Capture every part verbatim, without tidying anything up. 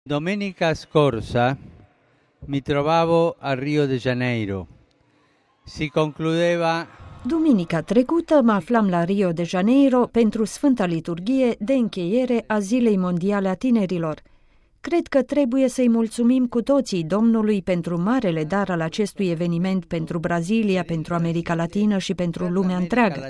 Domenica scorsa mi trovavo a Rio de Janeiro. Si concludeva... Duminica trecută mă aflam la Rio de Janeiro pentru Sfânta Liturghie de încheiere a Zilei Mondiale a Tinerilor. Cred că trebuie să-i mulțumim cu toții Domnului pentru marele dar al acestui eveniment pentru Brazilia, pentru America Latină și pentru lumea întreagă.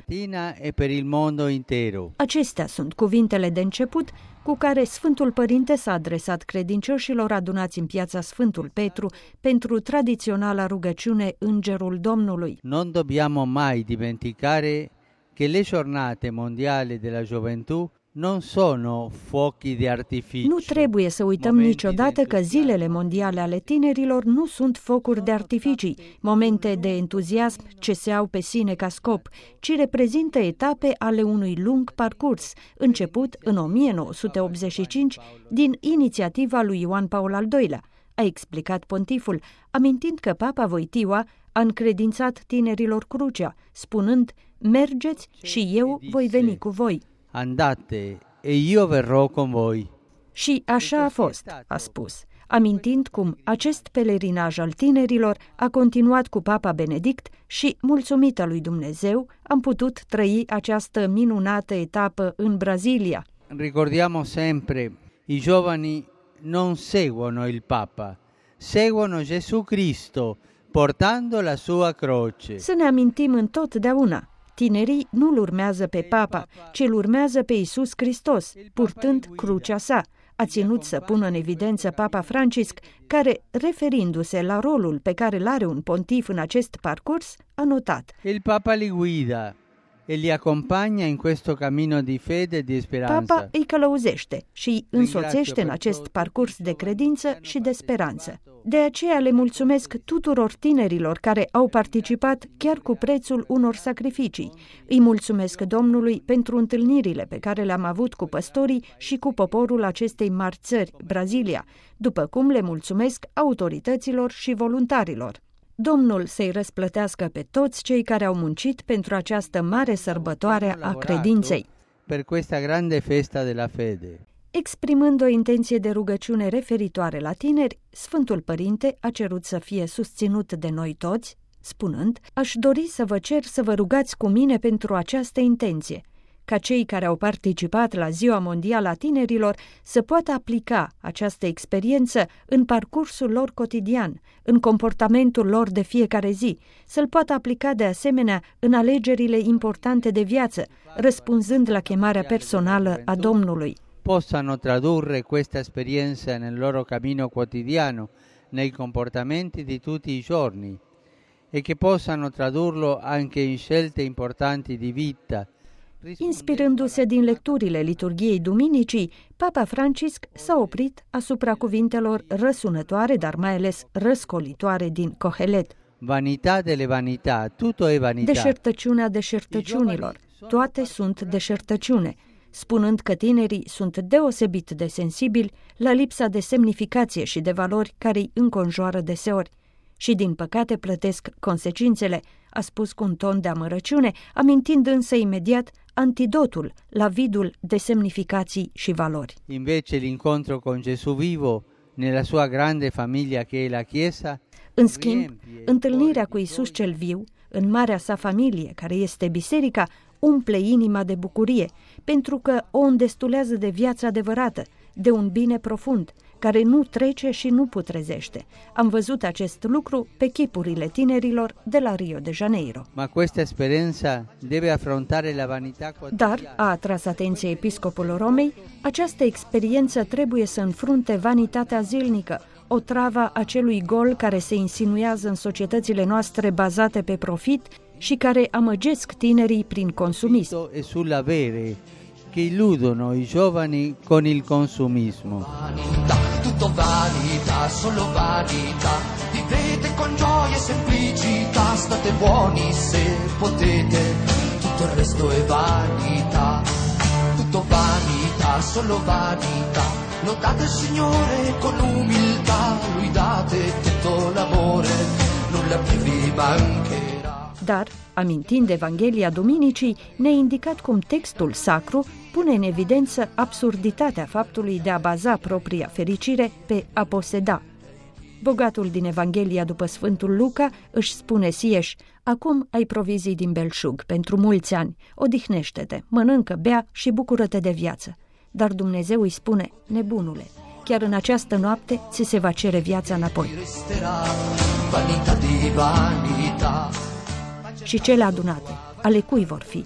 Acestea sunt cuvintele de început cu care Sfântul Părinte s-a adresat credincioșilor adunați în piața Sfântul Petru pentru tradiționala rugăciune Îngerul Domnului. Non dobbiamo mai dimenticare che le giornate mondiali della gioventù non sono fuochi di artificio. Nu trebuie să uităm niciodată că zilele mondiale ale tinerilor nu sunt focuri de artificii, momente de entuziasm ce se au pe sine ca scop, ci reprezintă etape ale unui lung parcurs, început în o mie nouă sute optzeci și cinci din inițiativa lui Ioan Paul al doilea, a explicat pontiful, amintind că Papa Wojtyła a încredințat tinerilor crucea, spunând: "Mergeți și eu voi veni cu voi." Andate e io verrò con voi. Și așa a fost, a spus, amintind cum acest pelerinaj al tinerilor a continuat cu Papa Benedict și, mulțumită lui Dumnezeu, am putut trăi această minunată etapă în Brazilia. Ricordiamo sempre, i giovani non seguono il Papa, seguono Gesù Cristo, portando la sua croce. Să ne amintim întotdeauna. Tinerii nu-L urmează pe Papa, ci îl urmează pe Iisus Hristos, purtând crucea sa, a ținut să pună în evidență Papa Francisc, care, referindu-se la rolul pe care îl are un pontif în acest parcurs, a notat: Il Papa li guida e li accompagna in questo cammino di fede e di speranza. Papa îi călăuzește și îi însoțește în acest parcurs de credință și de speranță. De aceea le mulțumesc tuturor tinerilor care au participat chiar cu prețul unor sacrificii. Îi mulțumesc Domnului pentru întâlnirile pe care le-am avut cu păstorii și cu poporul acestei mari țări, Brazilia, după cum le mulțumesc autorităților și voluntarilor. Domnul să-i răsplătească pe toți cei care au muncit pentru această mare sărbătoare a credinței. Per questa grande festa della fede. Exprimând o intenție de rugăciune referitoare la tineri, Sfântul Părinte a cerut să fie susținut de noi toți, spunând: "Aș dori să vă cer să vă rugați cu mine pentru această intenție, ca cei care au participat la Ziua Mondială a Tinerilor să poată aplica această experiență în parcursul lor cotidian, în comportamentul lor de fiecare zi, să-l poată aplica de asemenea în alegerile importante de viață, răspunzând la chemarea personală a Domnului. Possano tradurre questa esperienza nel loro cammino quotidiano, nei comportamenti di tutti i giorni, e che possano tradurlo anche in scelte importanti di vita." Inspirându-se din lecturile liturghiei duminicii, Papa Francisc s-a oprit asupra cuvintelor răsunătoare, dar mai ales răscolitoare din Cohelet. Vanità delle vanità, tutto è vanità. Deșertăciunea deșertăciunilor, toate sunt deșertăciune, spunând că tinerii sunt deosebit de sensibili la lipsa de semnificație și de valori care îi înconjoară deseori și, din păcate, plătesc consecințele, a spus cu un ton de amărăciune, amintind însă imediat antidotul la vidul de semnificații și valori. Invece l'incontro con Gesù vivo nella sua grande famiglia che è la Chiesa. În schimb, întâlnirea cu Iisus cel viu, în marea sa familie, care este biserica, umple inima de bucurie, pentru că o îndestulează de viața adevărată, de un bine profund, care nu trece și nu putrezește. Am văzut acest lucru pe chipurile tinerilor de la Rio de Janeiro. Ma questa esperienza deve affrontare la vanità quotidiana. Dar, a atras atenția episcopul Romei, această experiență trebuie să înfrunte vanitatea zilnică, o travă acelui gol care se insinuează în societățile noastre bazate pe profit și care amăgesc tinerii prin consumism. E sull'avere che illudono i giovani con il consumismo. Tutto vanità, solo vanità, vivete con gioia e semplicità, state buoni se potete, tutto il resto è vanità, tutto vanità, solo vanità, lodate il Signore con umiltà, lui date tutto l'amore, nulla più vi mancherà. Dar amintind Evanghelia Duminicii, ne-a indicat cum textul sacru pune în evidență absurditatea faptului de a baza propria fericire pe a poseda. Bogatul din Evanghelia după Sfântul Luca își spune sieși: acum ai provizii din belșug pentru mulți ani, odihnește-te, mănâncă, bea și bucură-te de viață. Dar Dumnezeu îi spune: nebunule, chiar în această noapte ți se va cere viața înapoi. Și cele adunate, ale cui vor fi?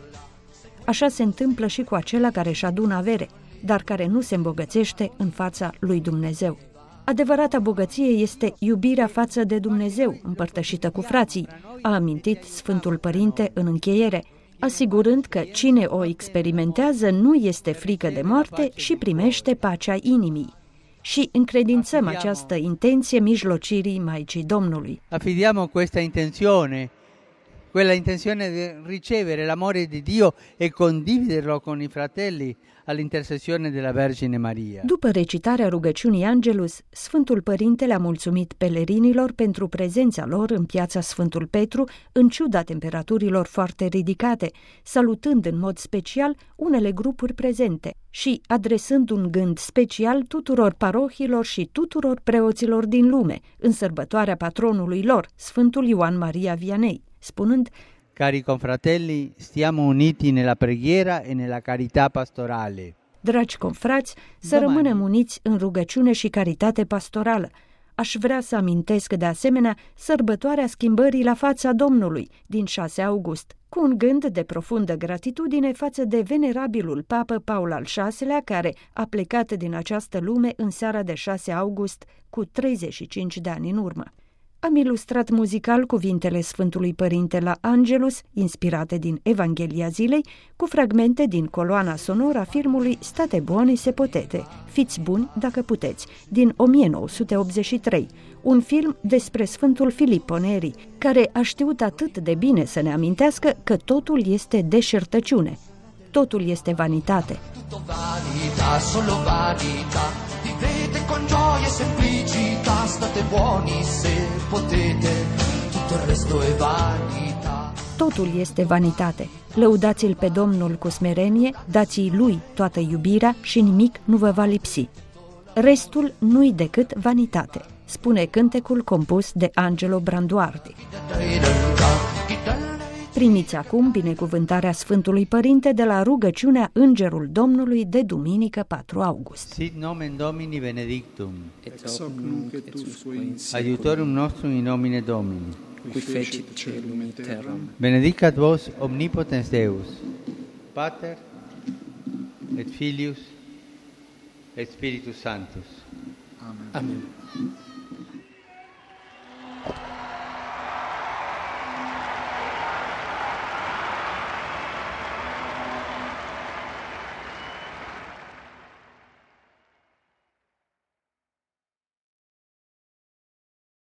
Așa se întâmplă și cu acela care își adună avere, dar care nu se îmbogățește în fața lui Dumnezeu. Adevărata bogăție este iubirea față de Dumnezeu, împărtășită cu frații, a amintit Sfântul Părinte în încheiere, asigurând că cine o experimentează nu este frică de moarte și primește pacea inimii. Și încredințăm această intenție mijlocirii Maicii Domnului. Affidiamo questa intenzione, quella intenzione di ricevere l'amore di Dio e condividerlo con i fratelli all'intercessione della Vergine Maria. După recitarea rugăciunii Angelus, Sfântul Părinte le-a mulțumit pelerinilor pentru prezența lor în piața Sfântul Petru, în ciuda temperaturilor foarte ridicate, salutând în mod special unele grupuri prezente și adresând un gând special tuturor parohilor și tuturor preoților din lume, în sărbătoarea patronului lor, Sfântul Ioan Maria Vianney, spunând: Cari confratelli, stiamo uniti nella preghiera e nella carità pastorale. Dragi confrați, să Domani. rămânem uniți în rugăciune și caritate pastorală. Aș vrea să amintesc de asemenea sărbătoarea schimbării la fața Domnului din șase august, cu un gând de profundă gratitudine față de venerabilul papă Paul al șaselea, care a plecat din această lume în seara de șase august cu treizeci și cinci de ani în urmă. Am ilustrat muzical cuvintele Sfântului Părinte la Angelus, inspirate din Evanghelia zilei, cu fragmente din coloana sonoră a filmului State buoni se potete, fiți buni dacă puteți, din o mie nouă sute optzeci și trei, un film despre Sfântul Filippo Neri, care a știut atât de bine să ne amintească că totul este deșertăciune, totul este vanitate. Tutto vanità, solo vanità, vivete con gioia e semplicità, state buoni se potete, tutto il resto è vanità. Totul este vanitate. Lăudați-l pe Domnul cu smerenie, dați-i lui toată iubirea și nimic nu vă va lipsi. Restul nu-i decât vanitate, spune cântecul compus de Angelo Branduardi. Primiți acum binecuvântarea Sfântului Părinte de la rugăciunea Îngerul Domnului de duminică patru august. Sit nomen Domini benedictum, Ex hoc nunc et usque in seculum, aiutorium nostrum in nomine Domini. qui fecit caelum et terram. Benedicat vos omnipotens Deus, Pater et Filius et Spiritus Sanctus. Amen. Amen.